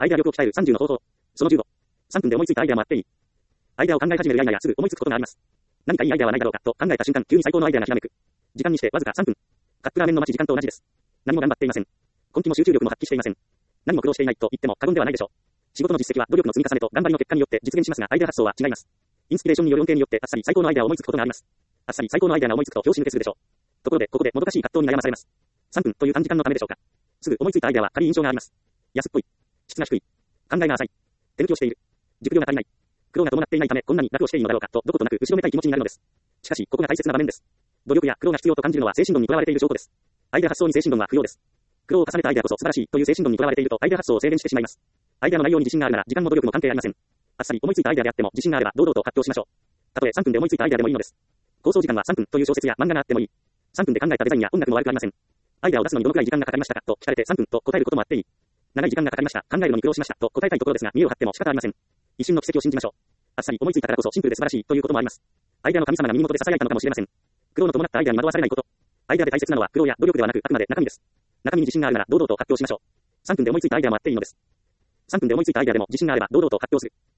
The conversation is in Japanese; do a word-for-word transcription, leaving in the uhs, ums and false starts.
アイデア力を鍛えるさんじゅうの方法。そのじゅうご。さんぷんで思いついたアイデアもあっていい。アイデアを考え始めるや否やすぐ思いつくことがあります。何かいいアイデアはないだろうかと考えた瞬間、急に最高のアイデアがひらめく。時間にしてわずかさんぷん。カップラーメンの待ち時間と同じです。何も頑張っていません。根気も集中力も発揮していません。何も苦労していないと言っても過言ではないでしょう。仕事の実績は努力の積み重ねと頑張りの結果によって実現しますが、アイデア発想は違います。インスピレーションによる恩恵によってあっさり最高のアイデアを思いつくことがあります。あっさり最高のアイデアが思いつくと拍子抜けするでしょう。ところで、ここでもどかしい葛藤に悩まされます。さんぷんという短時間のためでしょうか。すぐ思いついたアイデアは軽い印象があります。安っぽい。質が低い。考えが浅い。手抜きをしている。熟慮が足りない。苦労が伴っていないためこんなに楽をしていいのだろうかとどことなく後ろめたい気持ちになるのです。しかし、ここが大切な場面です。努力や苦労が必要と感じるのは精神論にとらわれている証拠です。アイデア発想に精神論は不要です。苦労を重ねたアイデアこそ素晴らしいという精神論にとらわれているとアイデア発想を制限してしまいます。アイデアの内容に自信があるなら時間も努力も関係ありません。あっさり思いついたアイデアであっても自信があれば堂々と発表しましょう。たとえさんぷんで思いついたアイデアでもいいのです。構想時間はさんぷんという小説や漫画があってもいい。さんぷんで考えたデザインや音楽も悪くありません。アイデアを出すのにどのくらい時間がかかりましたかと聞かれてさんぷんと答えることもあっていい。長い時間がかかりました。考えるのに苦労しましたと答えたいところですが見栄を張っても仕方ありません。一瞬の奇跡を信じましょう。あっさり思いついたからこそシンプルで素晴らしいということもあります。アイデアの神様が耳元で囁いたのかもしれません。苦労の伴ったアイデアに惑わされないこと。アイデアで大切なのは苦労や努力ではなくあくまで中身です。中身に自信があるなら堂々と発表しましょう。さんぷんで思いついたアイデアもあっていいのです。さんぷんで思いついたアイデアでも自信があれば堂々と発表する。